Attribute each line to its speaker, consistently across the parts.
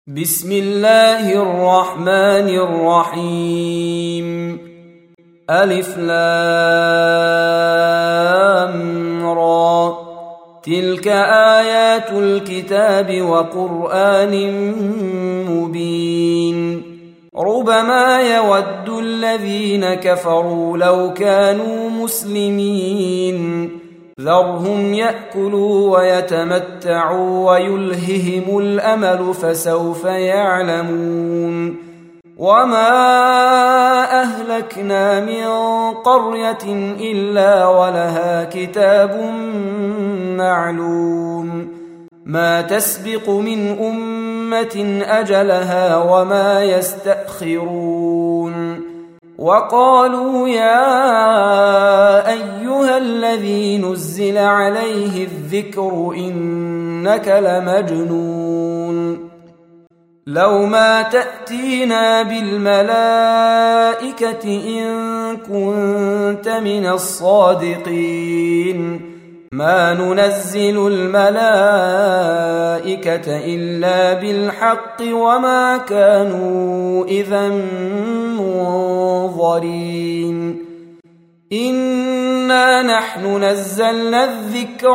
Speaker 1: بسم الله الرحمن الرحيم. ألف لام را. تلك آيات الكتاب وقرآن مبين. ربما يود الذين كفروا لو كانوا مسلمين. ذرهم يأكلوا ويتمتعوا ويلههم الأمل فسوف يعلمون. وما أهلكنا من قرية إلا ولها كتاب معلوم. ما تسبق من أمة أجلها وما يستأخرون. وقالوا يا أيها الذي نزل عليه الذكر إنك لمجنون. لو ما تأتينا بالملائكة إن كنت من الصادقين. ما ننزل الملائكة إلا بالحق وما كانوا إذا منظرين. إنا نحن نزلنا الذكر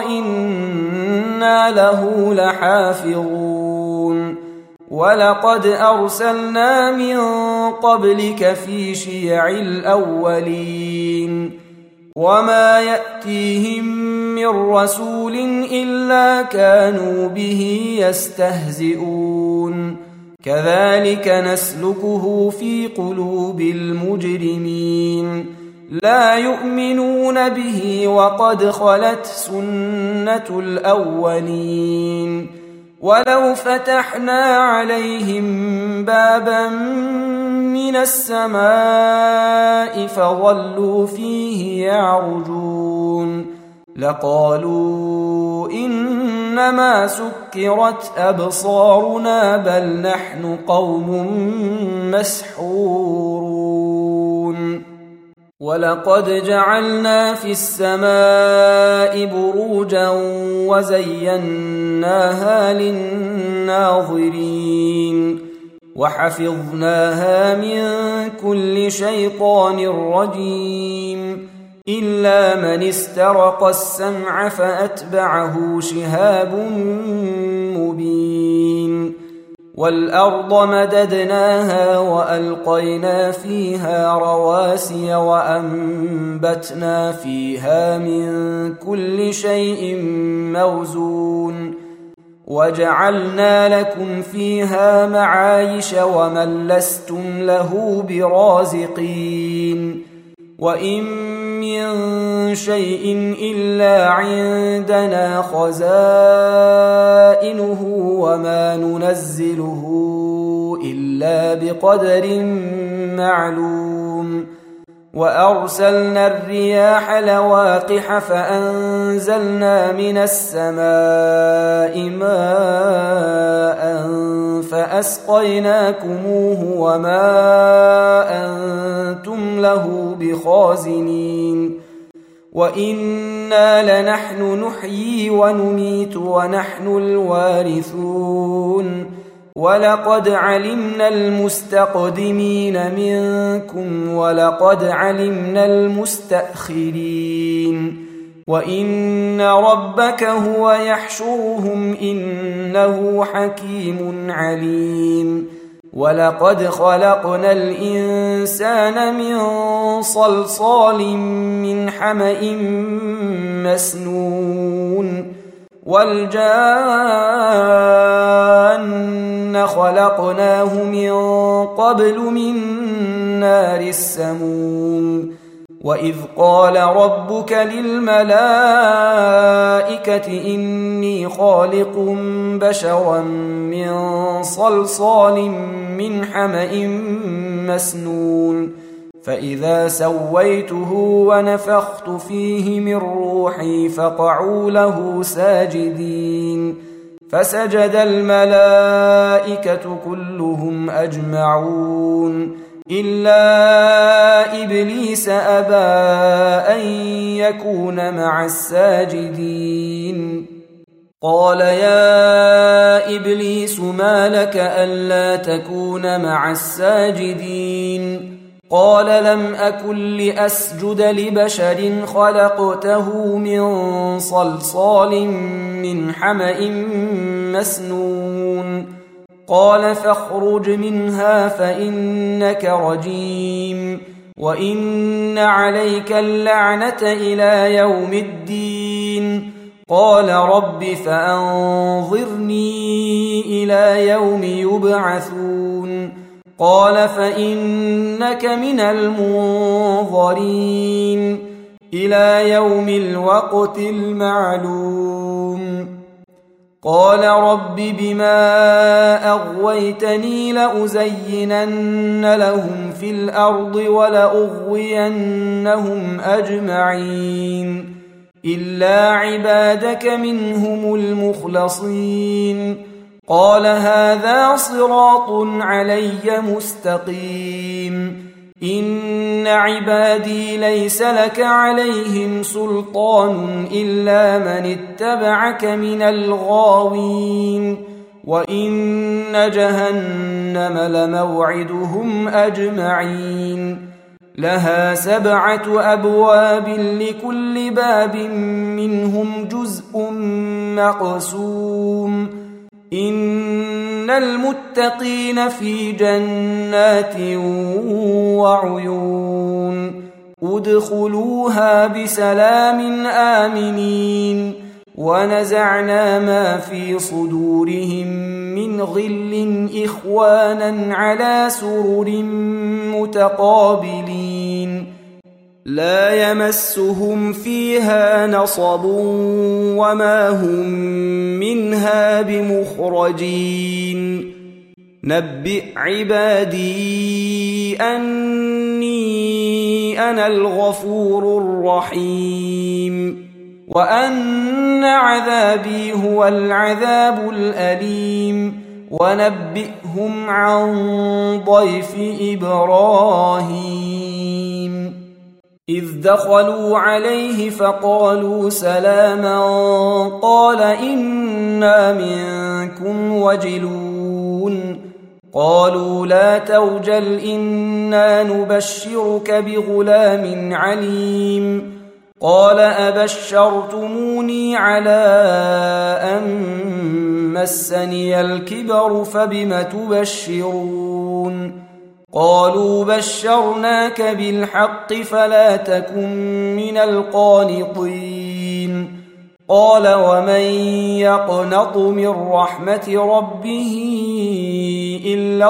Speaker 1: وإنا له لحافظون. ولقد أرسلنا من قبلك في شيع الأولين. وما يأتيهم من رسول إلا كانوا به يستهزئون. كذلك نسلكه في قلوب المجرمين. لا يؤمنون به وقد خلت سنة الأولين. ولو فتحنا عليهم بابا من السماء فظلوا فيه يعرجون لقالوا إنما سكرت أبصارنا بل نحن قوم مسحورون. ولقد جعلنا في السماء بروجا وزيناها للناظرين وحفظناها من كل شيطان رجيم إلا من استرق السمع فأتبعه شهاب مبين. والأرض مددناها وألقينا فيها رواسي وأنبتنا فيها من كل شيء موزون وجعلنا لكم فيها معايش ومن لستم له برازقين. وإن من شيء إلا عندنا خزائنه وما ننزله إلا بقدر معلوم. وأرسلنا الرياح لواقح فأنزلنا من السماء ماء فأسقيناكموه وما أنتم له بخازنين. وإنا لنحن نحيي ونميت ونحن الوارثون. ولقد علمنا المستقدمين منكم ولقد علمنا المستأخرين. وإن ربك هو يحشرهم إنه حكيم عليم. ولقد خلقنا الإنسان من صلصال من حمأ مسنون. والجان خلقناه من قبل من نار السموم. وإذ قال ربك للملائكة إني خالق بشرا من صلصال من حمأ مسنون. فإذا سويته ونفخت فيه من روحي فقعوا له ساجدين. فسجد الملائكة كلهم أجمعون إلا إبليس أبى أن يكون مع الساجدين. قال يا إبليس ما لك ألا تكون مع الساجدين قال لم أكن لأسجد لبشر خلقته من صلصال من حمأ مسنون قال فاخرج منها فإنك رجيم وإن عليك اللعنة إلى يوم الدين قال رب فأنظرني إلى يوم يبعثون قال فإنك من المنظرين إلى يوم الوقت المعلوم قال رب بما أغويتني لأزينن لهم في الأرض ولأغوينهم أجمعين إلا عبادك منهم المخلصين قال هذا صراط علي مستقيم إن عبادي ليس لك عليهم سلطان إلا من اتبعك من الغاوين وإن جهنم لموعدهم أجمعين لها 7 أبواب لكل باب منهم جزء مقسوم إن المتقين في جنات وعيون ادخلوها بسلام آمنين ونزعنا ما في صدورهم من غل إخوانا على سرر متقابلين لا يمسهم فيها نصب وما هم منها بمخرجين نبئ عبادي أني أنا الغفور الرحيم وأن عذابي هو العذاب الأليم ونبئهم عن ضيف إبراهيم إذ دخلوا عليه فقالوا سلاما قال إنا منكم وجلون قالوا لا توجل إنا نبشرك بغلام عليم قال أبشرتموني على أن مسني الكبر فبم تبشرون قالوا بشرناك بالحق فلا تكن من القانطين قال ومن يقنط من رحمة ربه إلا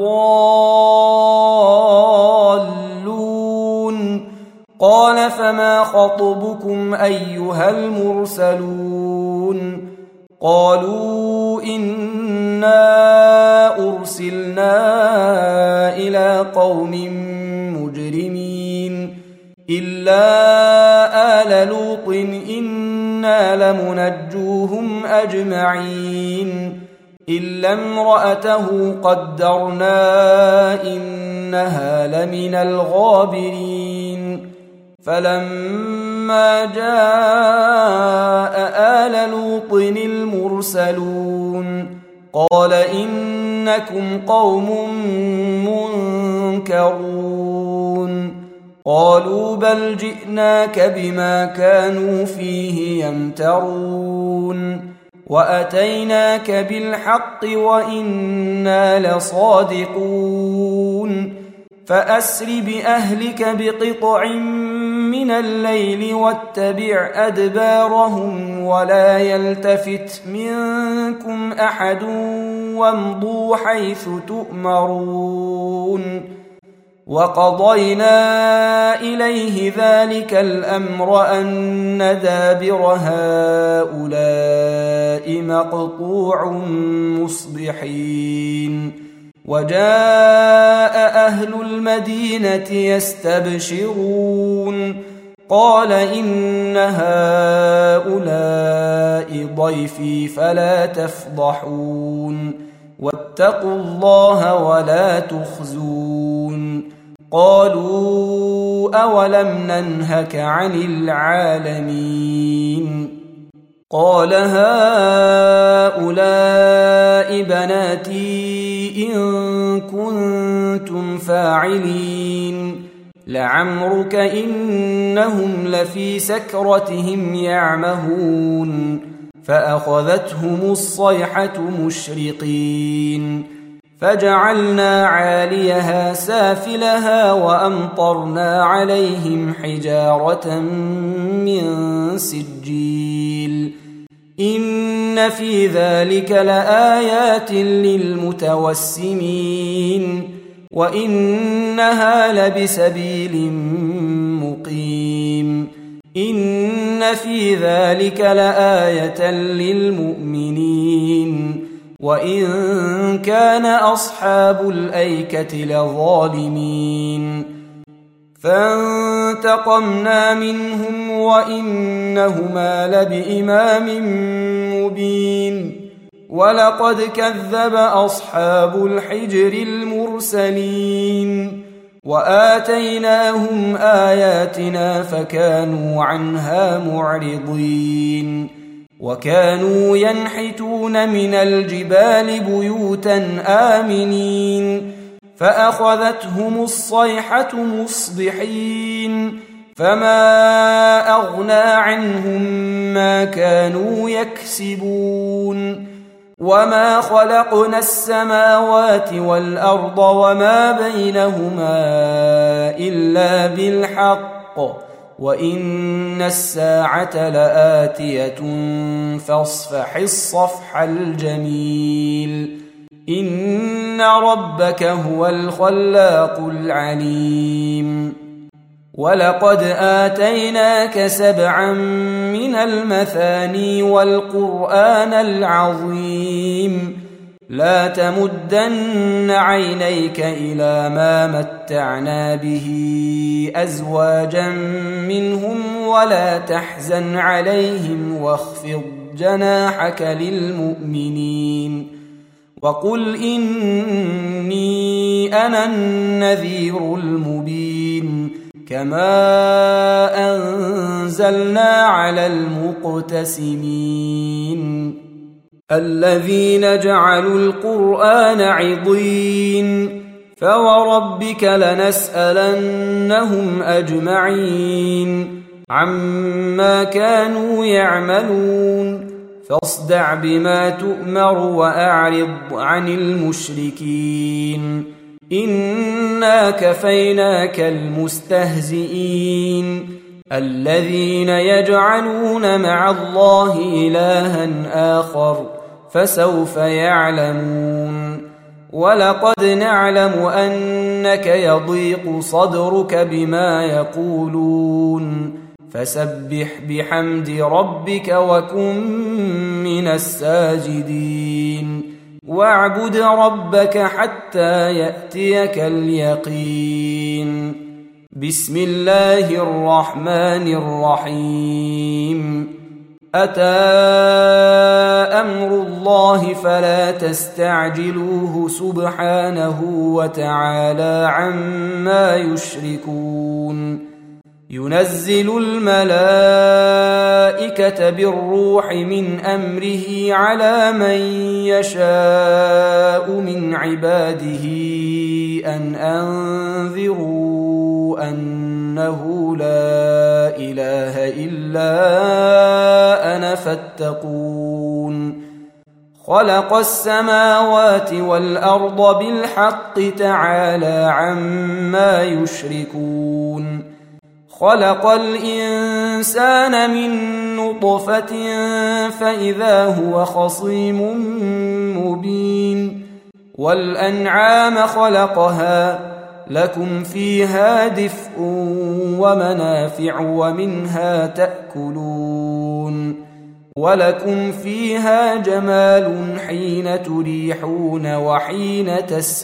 Speaker 1: الضالون قال فما خطبكم أيها المرسلون قالوا إنا أرسلنا إلى قوم مجرمين إلا آل لوط إنا لمنجوهم أجمعين إلا امرأته قدرنا إنها لمن الغابرين فلما جاء آل لوط المرسلون قال إنكم قوم منكرون قالوا بل جئناك بما كانوا فيه يمترون وأتيناك بالحق وإنا لصادقون فأسر بأهلك بقطع من الليل واتبع أدبارهم ولا يلتفت منكم أحد وامضوا حيث تؤمرون وقضينا إليه ذلك الأمر أن دابر هؤلاء مقطوع مصبحين وجاء أهل المدينة يستبشرون قال إن هؤلاء ضيفي فلا تفضحون واتقوا الله ولا تخزون قالوا أولم ننهك عن العالمين قال هؤلاء بناتي إن كنتم فاعلين لعمرك إنهم لفي سكرتهم يعمهون فأخذتهم الصيحة مشرقين فجعلنا عاليها سافلها وأمطرنا عليهم حجارة من سجيل إن في ذلك لآيات للمتوسمين وإنها لبسبيل مقيم إن في ذلك لآية للمؤمنين وإن كان أصحاب الأيكة لظالمين فانتقمنا منهم وإنهما لبإمام مبين ولقد كذب أصحاب الحجر المرسلين وآتيناهم آياتنا فكانوا عنها معرضين وكانوا ينحتون من الجبال بيوتا آمنين فأخذتهم الصيحة مصبحين فما أغنى عنهم ما كانوا يكسبون وما خلقنا السماوات والأرض وما بينهما إلا بالحق وإن الساعة لآتية فاصفح الصفح الجميل إن ربك هو الخلاق العليم ولقد آتيناك 7 من المثاني والقرآن العظيم لا تمدن عينيك إلى ما متعنا به أزواجا منهم ولا تحزن عليهم واخفض جناحك للمؤمنين وقل إني أنا النذير المبين كما أنزلنا على المقتسمين الذين جعلوا القرآن عضين فوربك لنسألنهم أجمعين عما كانوا يعملون فاصدع بما تؤمر وأعرض عن المشركين إنا كفيناك المستهزئين الذين يجعلون مع الله إلها آخر فسوف يعلمون ولقد نعلم أنك يضيق صدرك بما يقولون فسبح بحمد ربك وكن من الساجدين واعبد ربك حتى يأتيك اليقين بسم الله الرحمن الرحيم أتى أمر الله فلا تستعجلوه سبحانه وتعالى عما يشركون ينزل الملائكة بالروح من أمره على من يشاء من عباده أن أنذروا أنه لا إله إلا أنا فاتقون خلق السماوات والأرض بالحق تعالى عما يشركون خلق الإنسان من نطفة فإذا هو خصيم مبين والأنعام خلقها لكم فيها دفء ومنافع ومنها تأكلون ولكم فيها جمال حين تريحون وحين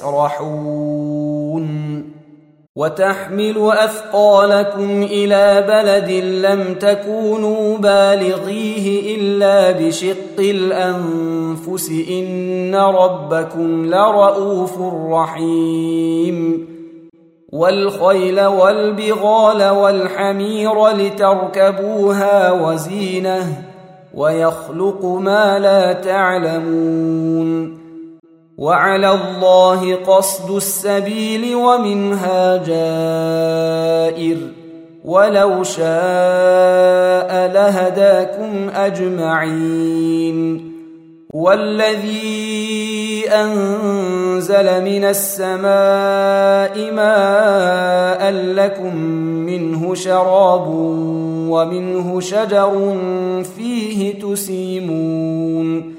Speaker 1: تسرحون وتحمل أثقالكم إلى بلد لم تكونوا بالغيه إلا بشق الأنفس إن ربكم لرؤوف رحيم والخيل والبغال والحمير لتركبوها وزينة ويخلق ما لا تعلمون وعلى الله قصد السبيل ومنها جائر ولو شاء لهداكم أجمعين والذي أنزل من السماء ماء لكم منه شراب ومنه شجر فيه تسيمون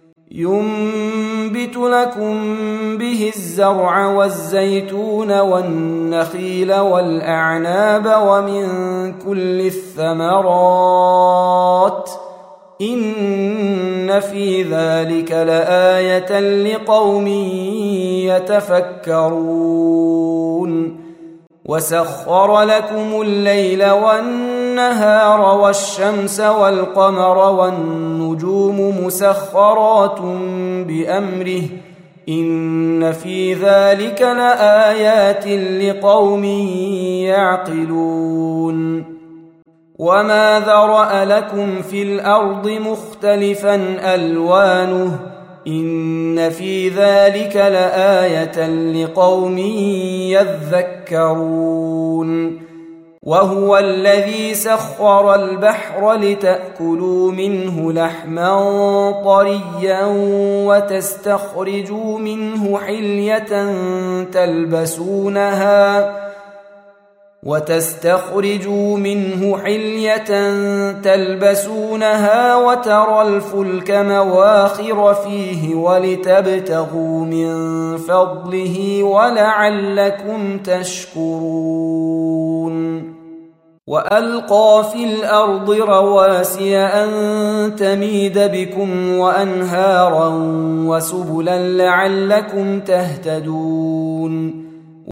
Speaker 1: ينبت لكم به الزرع والزيتون والنخيل والأعناب ومن كل الثمرات إن في ذلك لآية لقوم يتفكرون وسخر لكم الليل والنهار والشمس والقمر والنجوم مسخرات بأمره إن في ذلك لآيات لقوم يعقلون وما ذرأ لكم في الأرض مختلفا ألوانه إن في ذلك لآية لقوم يذكرون وهو الذي سخر البحر لتأكلوا منه لحما طريا وتستخرجوا منه حلية تلبسونها وترى الفلك مواخر فيه ولتبتغوا من فضله ولعلكم تشكرون وألقى في الأرض رواسي أن تميد بكم وأنهارا وسبلا لعلكم تهتدون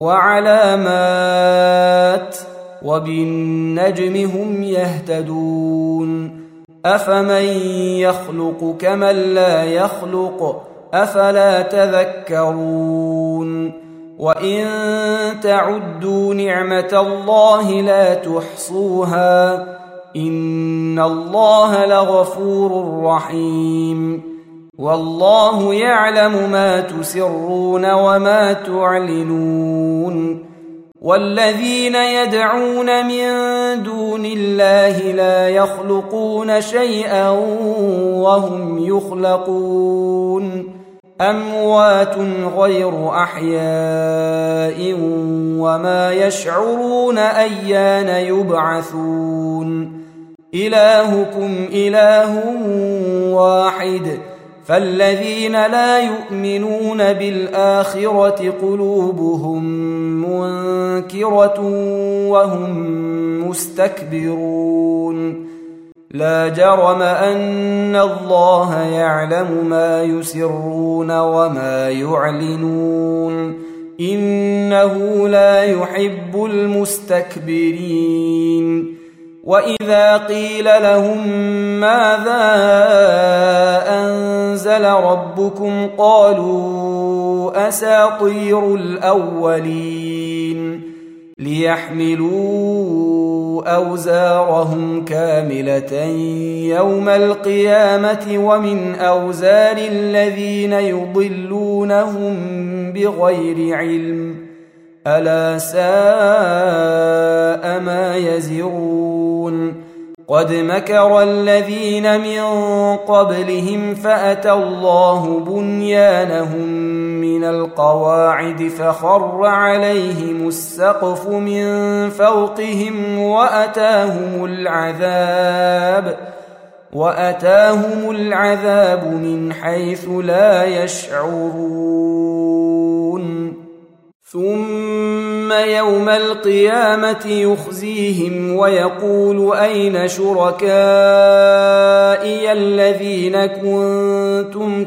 Speaker 1: وعلامات وبالنجم هم يهتدون أفمن يخلق كمن لا يخلق أفلا تذكرون وإن تعدوا نعمة الله لا تحصوها إن الله لغفور رحيم والله يعلم ما تسرون وما تعلنون والذين يدعون من دون الله لا يخلقون شيئا وهم يخلقون أموات غير أحياء وما يشعرون أيان يبعثون إلهكم إله واحد فالذين لا يؤمنون بالآخرة قلوبهم منكرة وهم مستكبرون لا جرم أن الله يعلم ما يسرون وما يعلنون إنه لا يحب المستكبرين وإذا قيل لهم ماذا أنزل ربكم قالوا أساطير الأولين ليحملوا أوزارهم كاملة يوم القيامة ومن أوزار الذين يضلونهم بغير علم ألا ساء ما يزرون قد مكر الذين من قبلهم فأتى الله بنيانهم من القواعد فخر عليهم السقف من فوقهم وأتاهم العذاب من حيث لا يشعرون ثم يوم القيامة يخزيهم ويقول أين شركائي الذين كنتم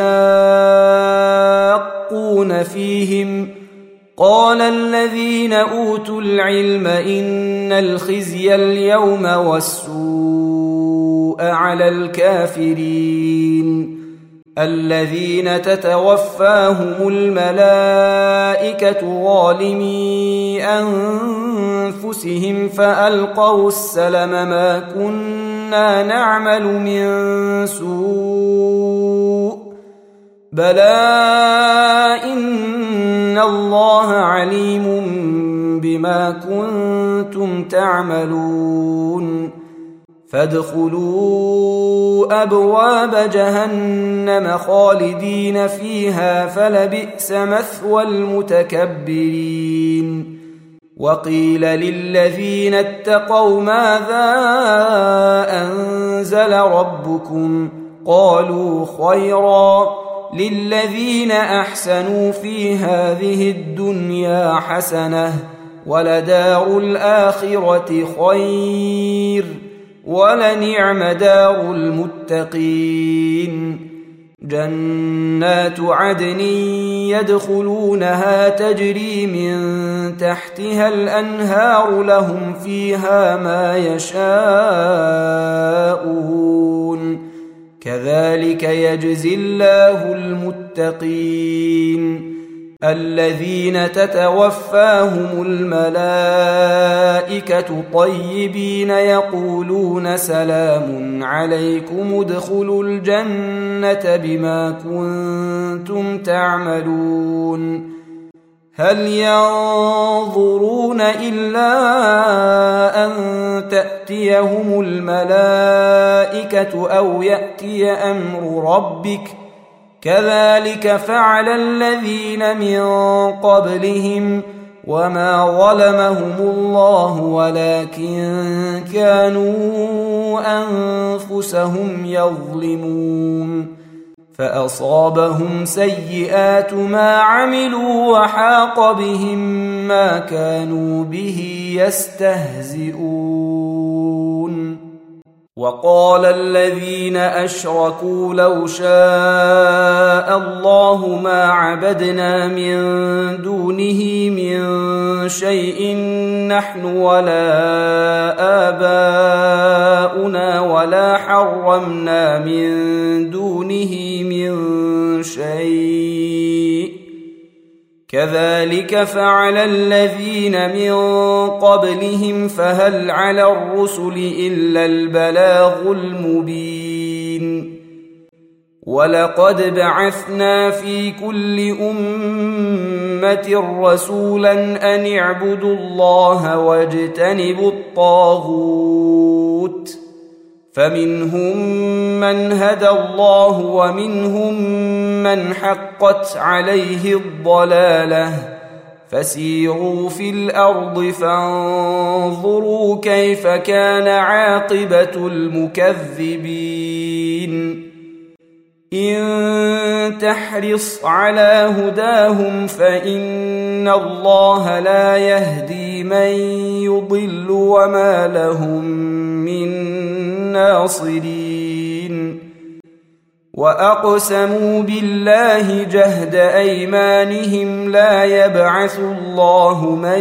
Speaker 1: تشاقون فيهم قال الذين أوتوا العلم إن الخزي اليوم والسوء على الكافرين الذين تتوفاهم الملائكة ظالمي أنفسهم فألقوا السلم ما كنا كنا نعمل من سوء بلى إن الله عليم بما كنتم تعملون فادخلوا أبواب جهنم خالدين فيها فلبئس مثوى المتكبرين وقيل للذين اتقوا ماذا أنزل ربكم قالوا خيرا للذين أحسنوا في هذه الدنيا حسنة ولدار الآخرة خير ولنعم دار المتقين جنات عدن يدخلونها تجري من تحتها الأنهار لهم فيها ما يشاءون كذلك يجزي الله المتقين الذين تتوفاهم الملائكة طيبين يقولون سلام عليكم ادخلوا الجنة بما كنتم تعملون هل ينظرون إلا أن تأتيهم الملائكة أو يأتي أمر ربك كذلك فعل الذين من قبلهم وما ظلمهم الله ولكن كانوا أنفسهم يظلمون فأصابهم سيئات ما عملوا وحاق بهم ما كانوا به يستهزئون وقال الذين أشركوا لو شاء الله ما عبدنا من دونه من شيء نحن ولا آباؤنا ولا حرمنا من دونه من شيء كذلك فعل الذين من قبلهم فهل على الرسل إلا البلاغ المبين ولقد بعثنا في كل أمة رسولا أن اعبدوا الله واجتنبوا الطاغوت فمنهم من هدى الله ومنهم من حقت عليه الضلالة فسيروا في الأرض فانظروا كيف كان عاقبة المكذبين إن تحرص على هداهم فإن الله لا يهدي من يضل وما لهم من ناصرين وأقسموا بالله جهد أيمانهم لا يبعث الله من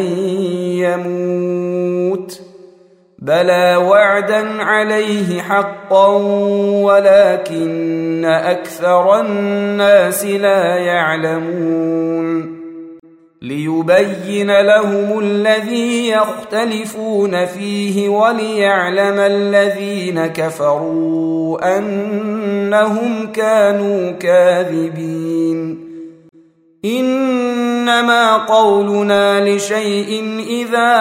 Speaker 1: يموت بلى وعدا عليه حقا ولكن أكثر الناس لا يعلمون ليبين لهم الذي يختلفون فيه وليعلم الذين كفروا أنهم كانوا كاذبين إنما قولنا لشيء إذا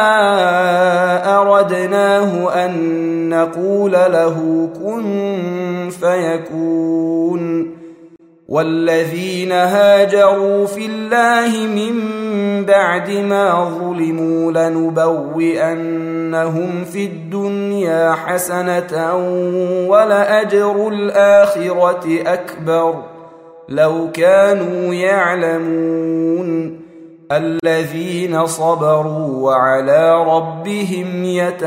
Speaker 1: أردناه أن نقول له كن فيكون والذين هاجروا في الله من بعد ما ظلموا لنبوئنهم في الدنيا حسنة ولأجر الآخرة أكبر لو كانوا يعلمون الذين صبروا وعلى ربهم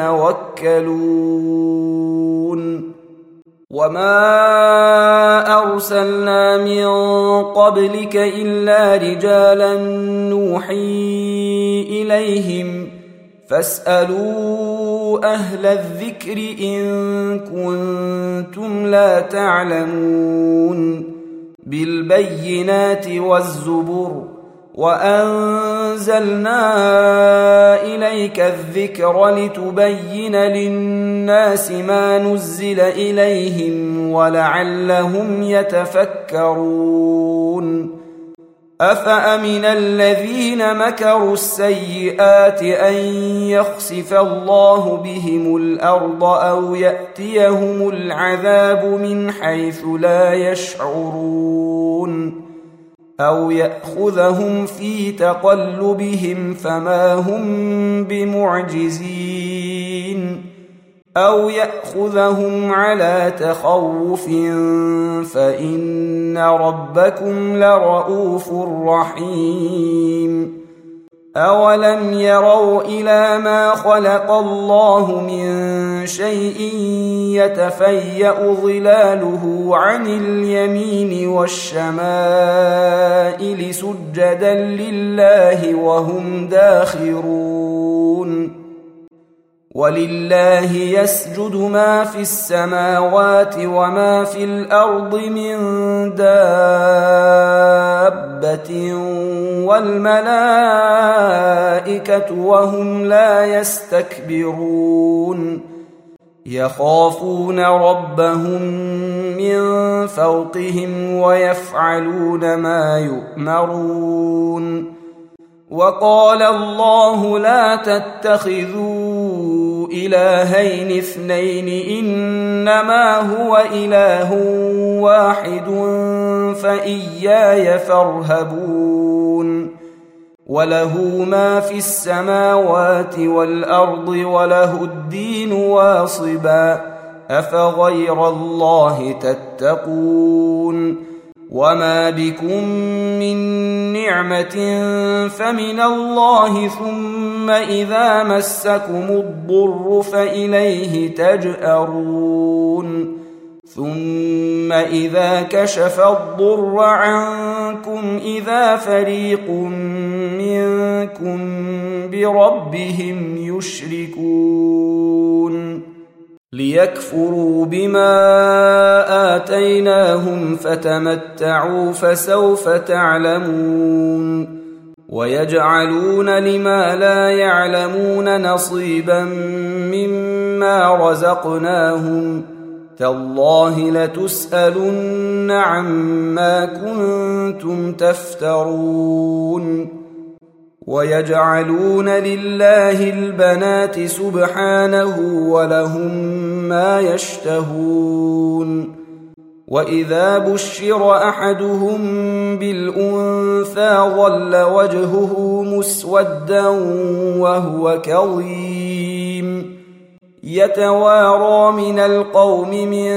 Speaker 1: يتوكلون وما أرسلنا من قبلك إلا رجالا نوحي إليهم فاسألوا أهل الذكر إن كنتم لا تعلمون بالبينات والزبر وأنزلنا إليك الذكر لتبين للناس ما نزل إليهم ولعلهم يتفكرون أفأمن الذين مكروا السيئات أن يخسف الله بهم الأرض أو يأتيهم العذاب من حيث لا يشعرون أو يأخذهم في تقلبهم فما هم بمعجزين أو يأخذهم على تخوف فإن ربكم لرؤوف رحيم أولم يروا إلى ما خلق الله من شيء يتفيأ ظلاله عن اليمين والشمائل سجدا لله وهم داخرون ولله يسجد ما في السماوات وما في الأرض من دابة والملائكة وهم لا يستكبرون يخافون ربهم من فوقهم ويفعلون ما يؤمرون وقال الله لا تتخذوا إلهين اثنين إنما هو إله واحد فإياي فارهبون وله ما في السماوات والأرض وله الدين واصبا أفغير الله تتقون وما بكم من نعمة فمن الله ثم إذا مسكم الضر فإليه تجأرون ثم إذا كشف الضر عنكم إذا فريق منكم بربهم يشركون ليكفروا بما آتيناهم فتمتعوا فسوف تعلمون ويجعلون لما لا يعلمون نصيبا مما رزقناهم تالله لتسألن عما كنتم تفترون ويجعلون لله البنات سبحانه ولهم ما يشتهون وإذا بشر أحدهم بالأنثى ظل وجهه مسودا وهو كظيم يتوارى من القوم من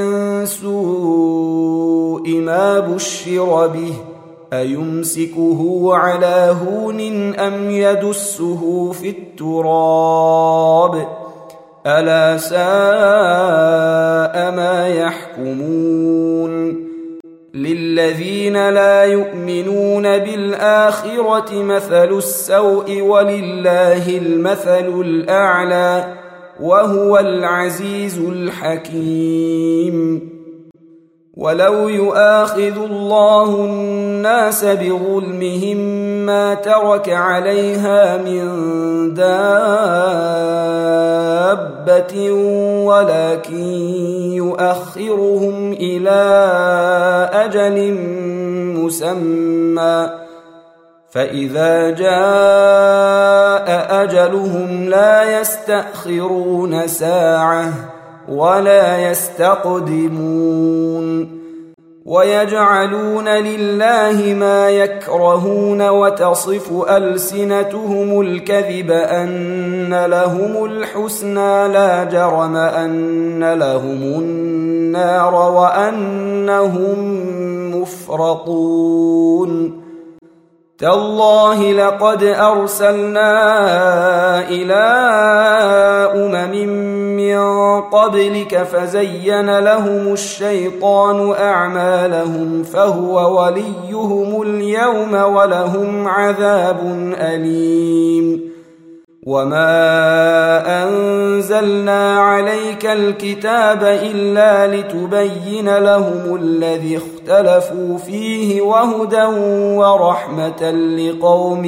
Speaker 1: سوء ما بشر به أيمسكه على هون أم يدسه في التراب ألا ساء ما يحكمون للذين لا يؤمنون بالآخرة مثل السوء ولله المثل الأعلى وهو العزيز الحكيم ولو يؤاخذ الله الناس بظلمهم ما ترك عليها من دابة ولكن يؤخرهم إلى أجل مسمى فإذا جاء أجلهم لا يستأخرون ساعة ولا يستقدمون ويجعلون لله ما يكرهون وتصف ألسنتهم الكذب أن لهم الحسنى لا جرم أن لهم النار وأنهم مفرطون تالله لقد أرسلنا إلى من قبلك فزين لهم الشيطان أعمالهم فهو وليهم اليوم ولهم عذاب أليم وما أنزلنا عليك الكتاب إلا لتبين لهم الذي اختلفوا فيه وهدى ورحمة لقوم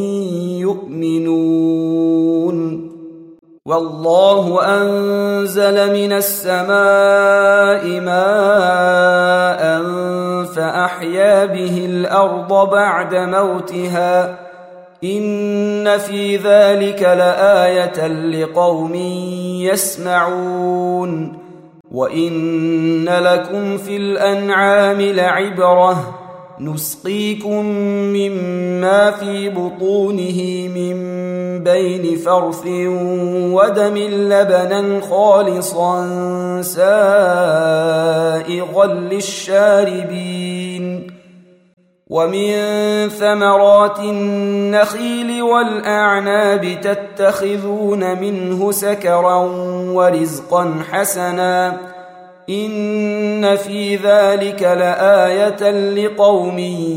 Speaker 1: يؤمنون والله أنزل من السماء ماء فأحيا به الأرض بعد موتها إن في ذلك لآية لقوم يسمعون وإن لكم في الأنعام لعبرة نسقيكم مما في بطونه من بين فرث ودم لبنا خالصا سائغا للشاربين ومن ثمرات النخيل والأعناب تتخذون منه سكرا ورزقا حسنا إن في ذلك لآية لقوم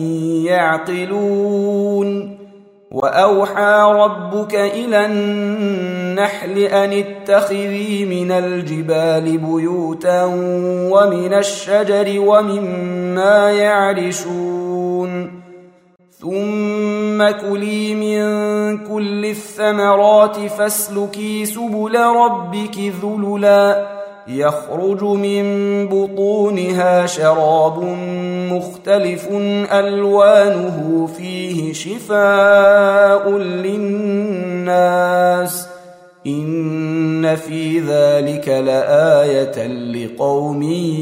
Speaker 1: يعقلون وأوحى ربك إلى النحل أن اتخذي من الجبال بيوتا ومن الشجر ومما يعرشون ثم كلي من كل الثمرات فاسلكي سبل ربك ذللا يخرج من بطونها شراب مختلف ألوانه فيه شفاء للناس إن في ذلك لآية لقوم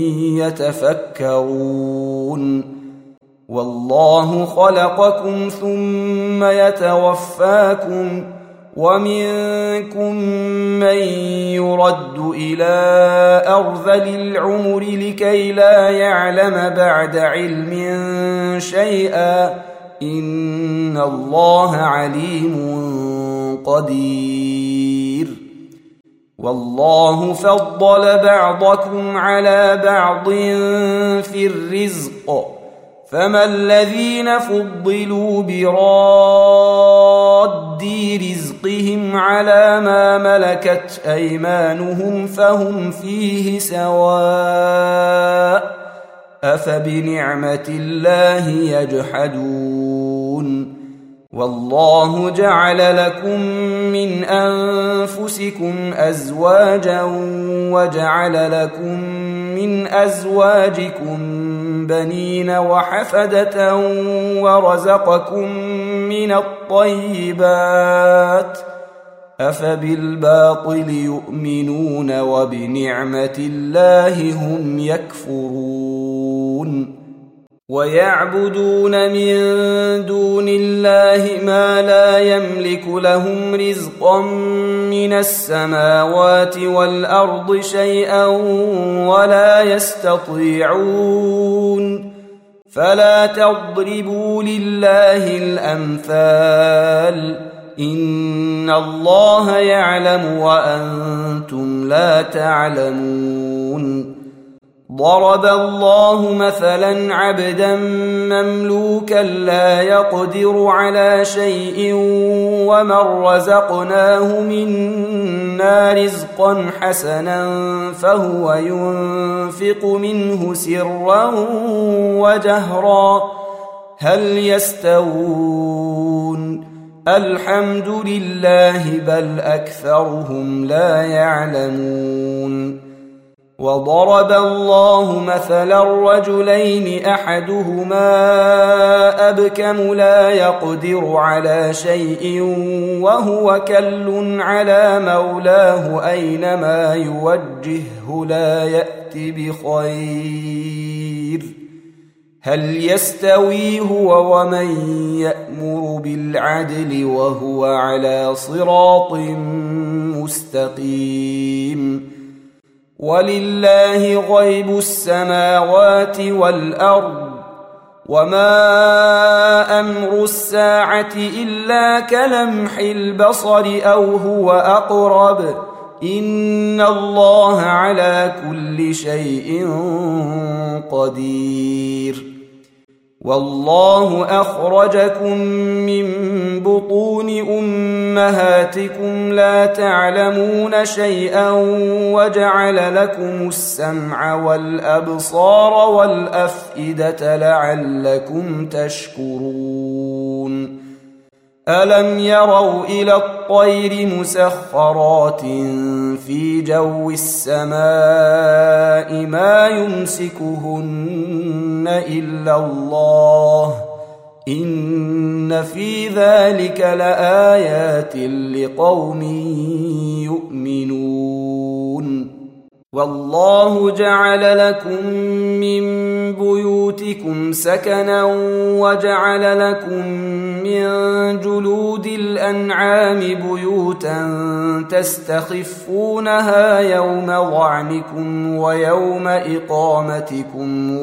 Speaker 1: يتفكرون والله خلقكم ثم يتوفاكم ومنكم من يرد إلى أرذل العمر لكي لا يعلم بعد علم شيئا إن الله عليم قدير والله فضل بعضكم على بعض في الرزق فما الذين فضلوا براد رزقهم على ما ملكت أيمانهم فهم فيه سواء أفبنعمة الله يجحدون والله جعل لكم من أنفسكم أزواجا وجعل لكم من أزواجكم بنين وحفدة ورزقكم من الطيبات أفبالباطل يؤمنون وبنعمة الله هم يكفرون ويعبدون من دون الله ما لا يملك لهم رزقا من السماوات والأرض شيئا ولا يستطيعون فلا تضربوا لله الأمثال إن الله يعلم وأنتم لا تعلمون ضرب الله مثلا عبدا مملوكا لا يقدر على شيء ومن رزقناه منا رزقا حسنا فهو ينفق منه سرا وجهرا هل يستوون الحمد لله بل أكثرهم لا يعلمون وضرب الله مثلا رجلين أحدهما أبكم لا يقدر على شيء وهو كل على مولاه أينما يوجهه لا يأت بخير هل يستوي هو ومن يأمر بالعدل وهو على صراط مستقيم ولله غيب السماوات والأرض وما أمر الساعة إلا كلمح البصر أو هو أقرب إن الله على كل شيء قدير والله أخرجكم من بطون أمهاتكم لا تعلمون شيئا وجعل لكم السمع والأبصار والأفئدة لعلكم تشكرون ألم يروا إلى الطير مسخرات في جو السماء ما يمسكهن إلا الله إن في ذلك لآيات لقوم يؤمنون والله جعل لكم من بيوتكم سكنا وجعل لكم من جلود الأنعام بيوتا تستخفونها يوم ظعنكم ويوم إقامتكم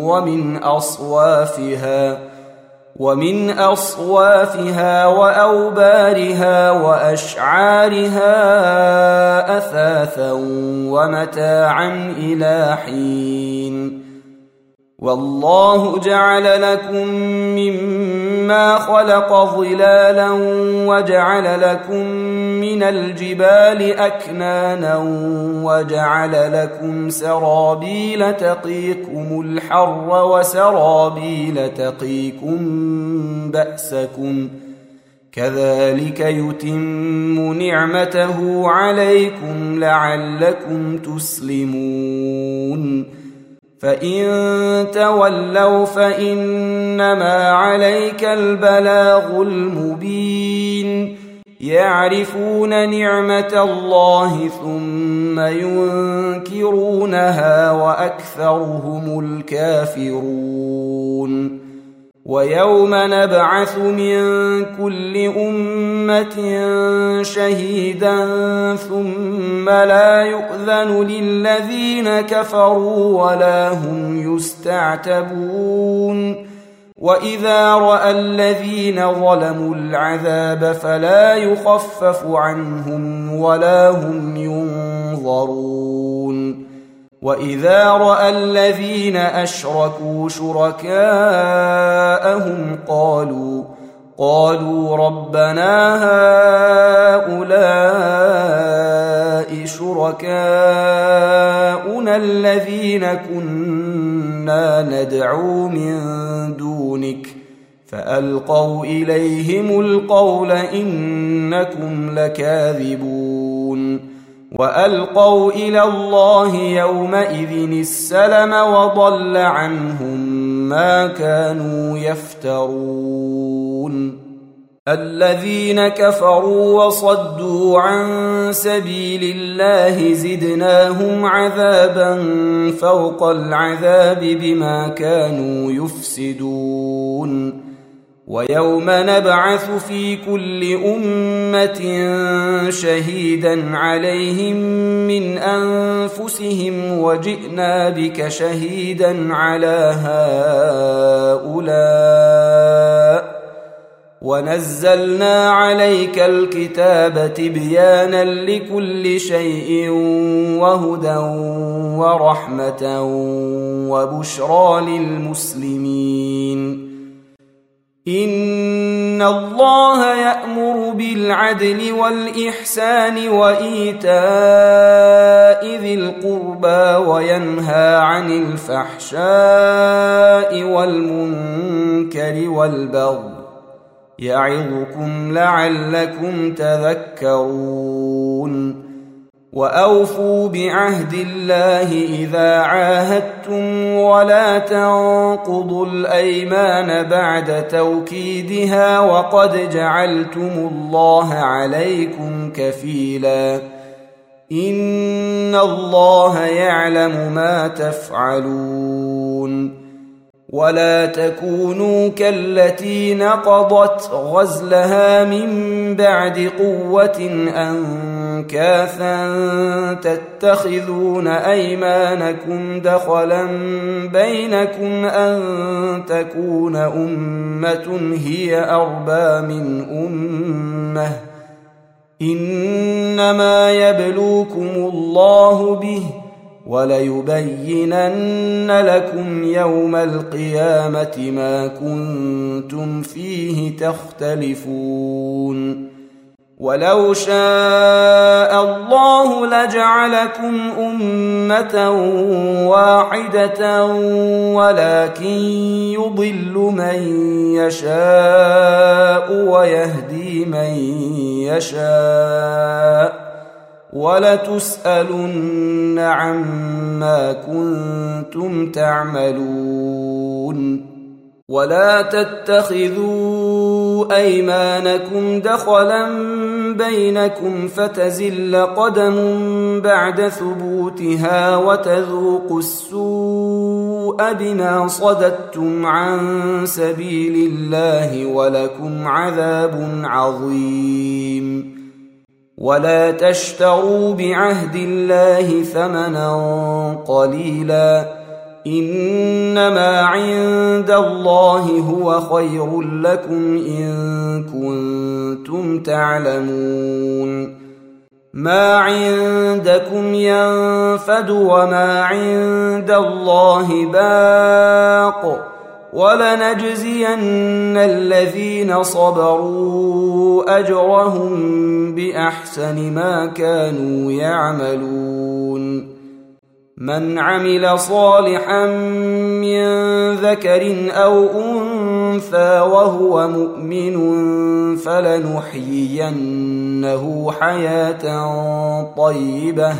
Speaker 1: ومن أصوافها وأوبارها وأشعارها أثاثا ومتاعا إلى حين والله جعل لكم مما خلق ظلالا وجعل لكم من الجبال أكنانا وجعل لكم سرابيل تقيكم الحر وسرابيل تقيكم بأسكم كذلك يتم نعمته عليكم لعلكم تسلمون فإن تولوا فإنما عليك البلاغ المبين يعرفون نعمة الله ثم ينكرونها وأكثرهم الكافرون ويوم نبعث من كل أمة شهيدا ثم لا يؤذن للذين كفروا ولا هم يستعتبون وإذا رأى الذين ظلموا العذاب فلا يخفف عنهم ولا هم ينظرون وإذا رأى الذين أشركوا شركاءهم قالوا ربنا هؤلاء شركاؤنا الذين كنا ندعو من دونك فألقوا إليهم القول إنكم لكاذبون وألقوا إلى الله يومئذ السلم وضل عنهم ما كانوا يفترون الذين كفروا وصدوا عن سبيل الله زدناهم عذابا فوق العذاب بما كانوا يفسدون ويوم نبعث في كل أمة شهيدا عليهم من أنفسهم وجئنا بك شهيدا على هؤلاء ونزلنا عليك الكتاب تبيانا لكل شيء وهدى ورحمة وبشرى للمسلمين إن الله يأمر بالعدل والإحسان وإيتاء ذي القربى وينهى عن الفحشاء والمنكر والبغي يعظكم لعلكم تذكرون وأوفوا بعهد الله إذا عاهدتم ولا تنقضوا الأيمان بعد توكيدها وقد جعلتم الله عليكم كفيلا إن الله يعلم ما تفعلون ولا تكونوا كالتي نقضت غزلها من بعد قوة أنكاثا تتخذون أيمانكم دخلا بينكم أن تكون أمة هي أربى من أمة إنما يبلوكم الله به وليبينن لكم يوم القيامة ما كنتم فيه تختلفون ولو شاء الله لجعلكم أمة واحدة ولكن يضل من يشاء ويهدي من يشاء ولتسألن عما كنتم تعملون. ولا تتخذوا أيمانكم دخلا بينكم فتزل قدم بعد ثبوتها وتذوقوا السوء بما صددتم عن سبيل الله ولكم عذاب عظيم. ولا تشتروا بعهد الله ثمنا قليلا إنما عند الله هو خير لكم إن كنتم تعلمون. ما عندكم ينفد وما عند الله باق ولنجزين الذين صبروا أجرهم بأحسن ما كانوا يعملون. من عمل صالحا من ذكر أو أنثى وهو مؤمن فلنحيينه حياة طيبة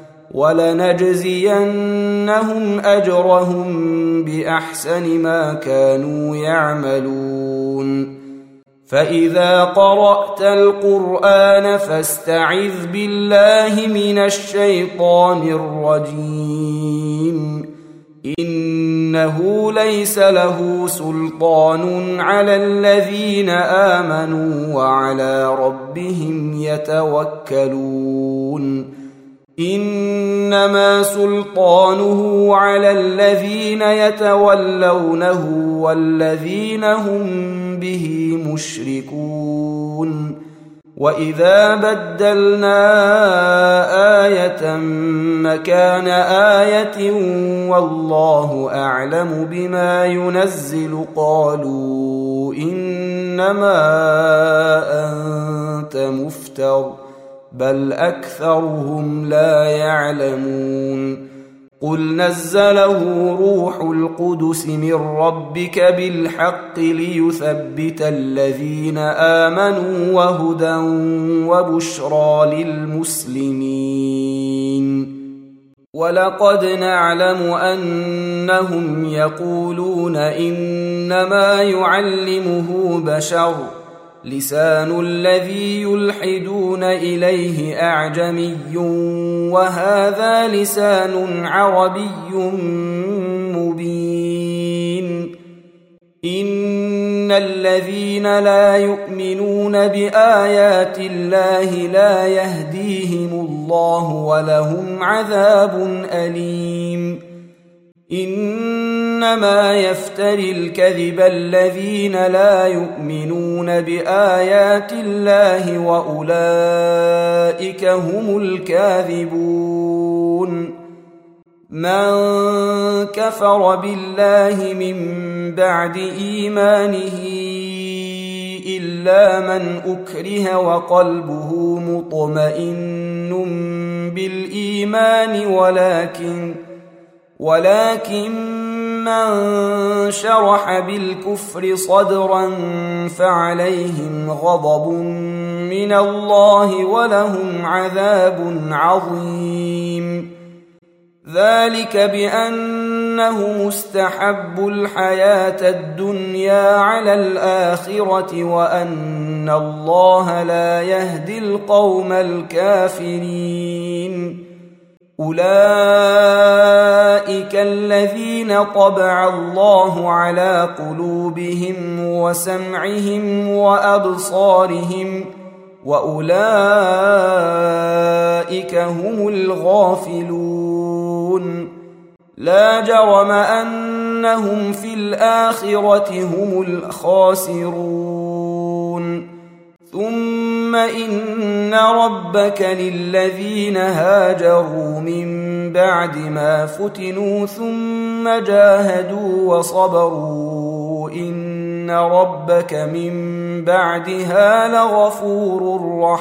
Speaker 1: ولنجزينهم أجرهم بأحسن ما كانوا يعملون. فإذا قرأت القرآن فاستعذ بالله من الشيطان الرجيم. إنه ليس له سلطان على الذين آمنوا وعلى ربهم يتوكلون. إنما سلطانه على الذين يتولونه والذين هم به مشركون. وإذا بدلنا آية مكان آية والله أعلم بما ينزل قالوا إنما أنت مفتر بل أكثرهم لا يعلمون. قل نزله روح القدس من ربك بالحق ليثبت الذين آمنوا وهدى وبشرى للمسلمين. ولقد نعلم أنهم يقولون إنما يعلمه بشر لسان الذي يلحدون إليه أعجمي وهذا لسان عربي مبين. إن الذين لا يؤمنون بآيات الله لا يهديهم الله ولهم عذاب أليم. إنما يفتري الكذب الذين لا يؤمنون بآيات الله وأولئك هم الكاذبون. من كفر بالله من بعد إيمانه إلا من أكره وقلبه مطمئن بالإيمان ولكن من شرح بالكفر صدرا فعليهم غضب من الله ولهم عذاب عظيم. ذلك بأنه مستحب الحياة الدنيا على الآخرة وأن الله لا يهدي القوم الكافرين. أولئك الذين طبع الله على قلوبهم وسمعهم وأبصارهم وأولئك هم الغافلون. لا جرم أنهم في الآخرة هم الخاسرون. ثم إن ربك للذين هاجروا من بعد ما فتنوا ثم جاهدوا وصبروا إن إن ربك من بعدها لغفور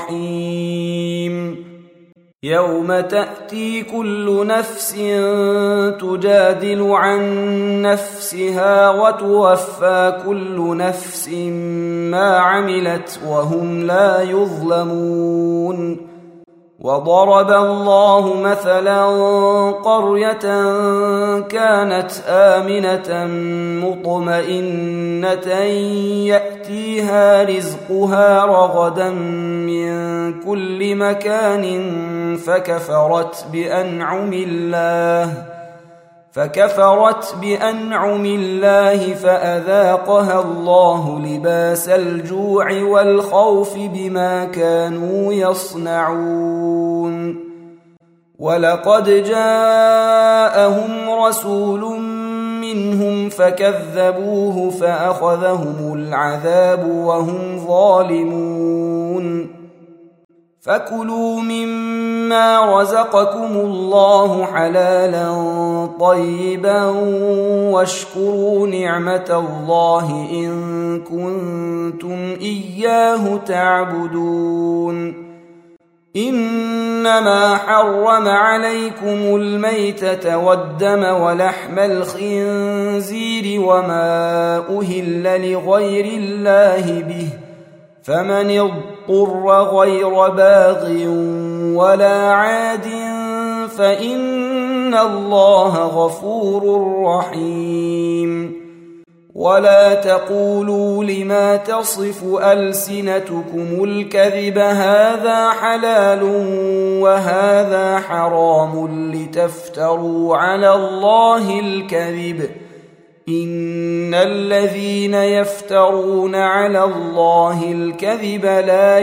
Speaker 1: رحيم يوم تأتي كل نفس تجادل عن نفسها وتوفى كل نفس ما عملت وهم لا يظلمون وضرب الله مثلا قرية كانت آمنة مطمئنة يأتيها رزقها رغدا من كل مكان فكفرت بأنعم الله فأذاقها الله لباس الجوع والخوف بما كانوا يصنعون ولقد جاءهم رسول منهم فكذبوه فأخذهم العذاب وهم ظالمون فكلوا مما رزقكم الله حلالا طيبا واشكروا نعمة الله إن كنتم إياه تعبدون إنما حرم عليكم الميتة والدم ولحم الخنزير وما أهل لغير الله به فمن اضطر غير باغ ولا عاد فإن الله غفور رحيم ولا تقولوا لما تصف ألسنتكم الكذب هذا حلال وهذا حرام لتفتروا على الله الكذب إن الذين يفترون على الله الكذب لا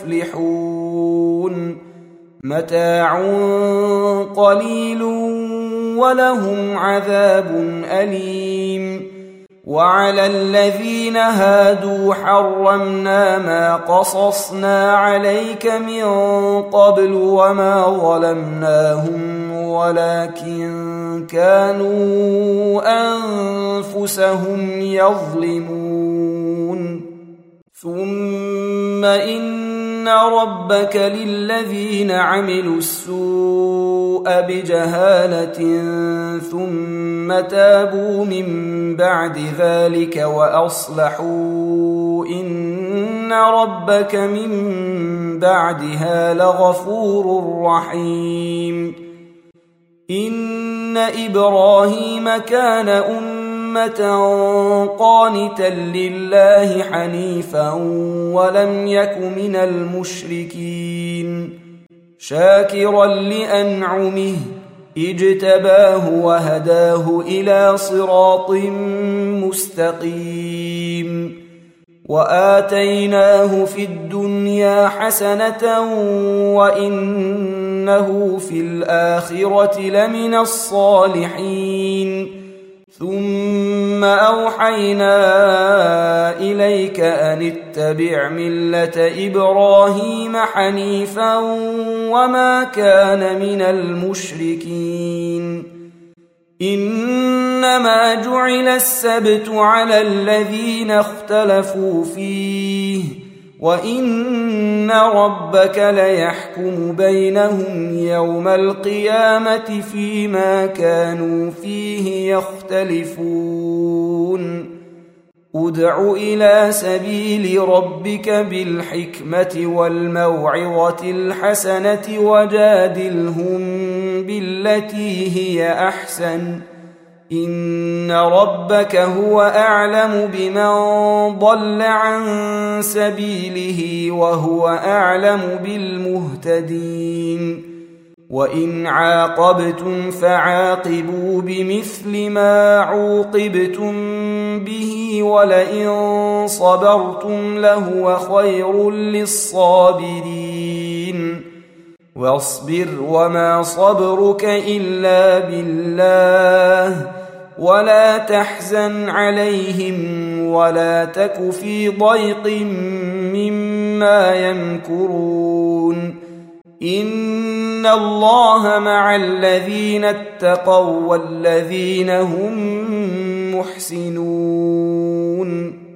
Speaker 1: يفلحون متاع قليل ولهم عذاب أليم وعلى الذين هادوا حرمنا ما قصصنا عليك من قبل وما ظلمناهم ولكن كانوا أنفسهم يظلمون ثم إن ربك للذين عملوا السوء بجهالة ثم تابوا من بعد ذلك وأصلحوا إن ربك من بعدها لغفور رحيم إن إبراهيم كان أمة قانتا لله حنيفا ولم يك من المشركين شاكرا لأنعمه اجتباه وهداه إلى صراط مستقيم وآتيناه في الدنيا حسنة وإنه في الآخرة لمن الصالحين ثم أوحينا إليك أن اتبع ملة إبراهيم حنيفا وما كان من المشركين إنما جعل السبت على الذين اختلفوا فيه وإن ربك ليحكم بينهم يوم القيامة فيما كانوا فيه يختلفون ادع إلى سبيل ربك بالحكمة والموعظة الحسنة وجادلهم بالتي هي أحسن إن ربك هو أعلم بمن ضل عن سبيله وهو أعلم بالمهتدين وإن عاقبتم فعاقبوا بمثل ما عوقبتم به ولئن صبرتم لهو خير للصابرين واصبر وما صبرك إلا بالله ولا تحزن عليهم ولا تك في ضيق مما يمكرون إن الله مع الذين اتقوا والذين هم محسنون